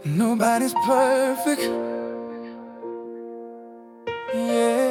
Nobody's perfect, yeah.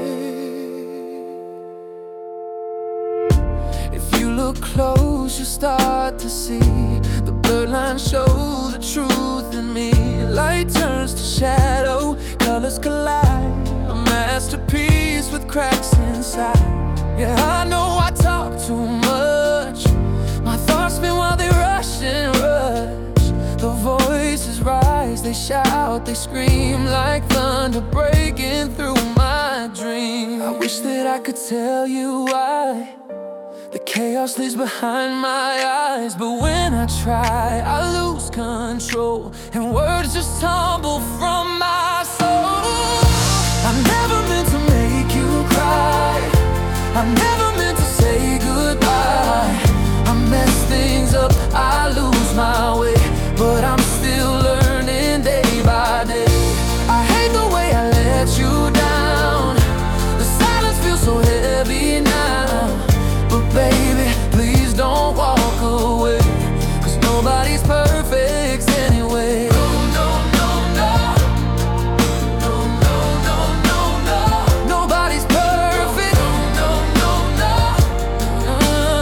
If you look close, you start to see the blurred lines show the truth in me. Light turns to shadow, colors collide, a masterpiece with cracks inside. Yeah, I know I talk too much, my thoughts spin while they rush and rush. The voices rise, they shout, they scream like thunder breaking through my dream. I wish that I could tell you why the chaos leaves behind my eyes, but when I try, I lose control, and words just tumble from my soul. I never meant to make you cry, I never meant to say goodbye. I mess things up, I lose my way, but I'm still learning day by day. I hate the way I let you down, the silence feels so heavy now. But baby, please don't walk away, 'cause nobody's perfect anyway. No, no, no, no. No, no, no, no, no. Nobody's perfect. No, no, no, no.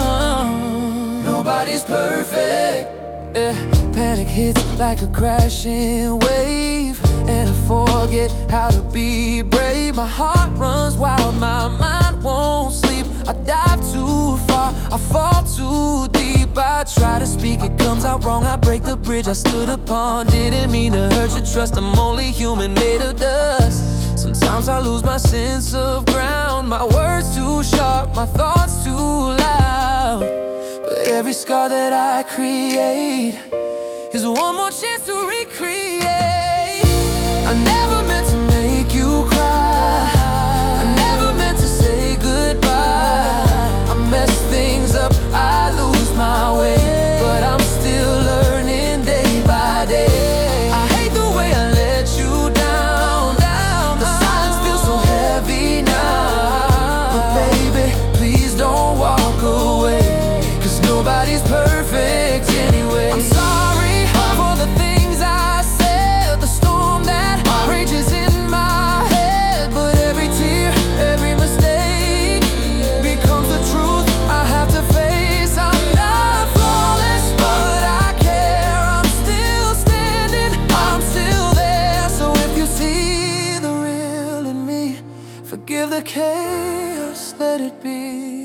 Nobody's perfect. Yeah. Panic hits like a crashing wave, and I forget how to be brave. My heart runs wild, my mind won't sleep. I dive too far, I fall too deep. I try to speak, it comes out wrong. I break the bridge I stood upon. Didn't mean to hurt your trust, I'm only human, made of dust. Sometimes I lose my sense of ground, my words too sharp, my thoughts too loud. But every scar that I create is one more chance to recreate. I never meant to make you cry, I never meant to say goodbye. I mess things up, I lose my way, but I'm still learning day by day. I hate the way I let you down, the silence feels so heavy now. But baby, please don't walk away, 'cause nobody's perfect anyway. I'm sorry for the things I said, the storm that rages in my head. But every tear, every mistake becomes the truth I have to face. I'm not flawless, but I care. I'm still standing, I'm still there. So if you see the real in me, forgive the chaos, let it be.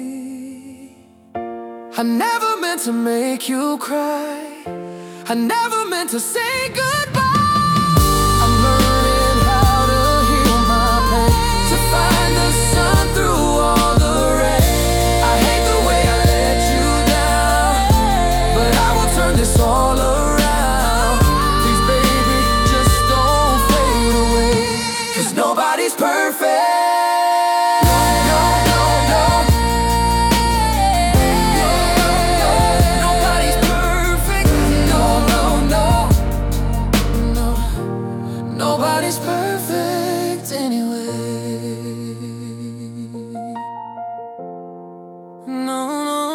I never meant to make you cry, I never meant to say goodbye. I'm learning how to heal my pain, to find the sun through all the rain. I hate the way I let you down, but I will turn this all around. Please baby, just don't fade away, 'cause nobody's perfect. Nobody's perfect anyway. No,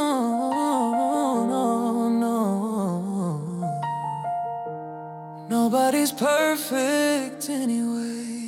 no, no, no. Nobody's perfect anyway.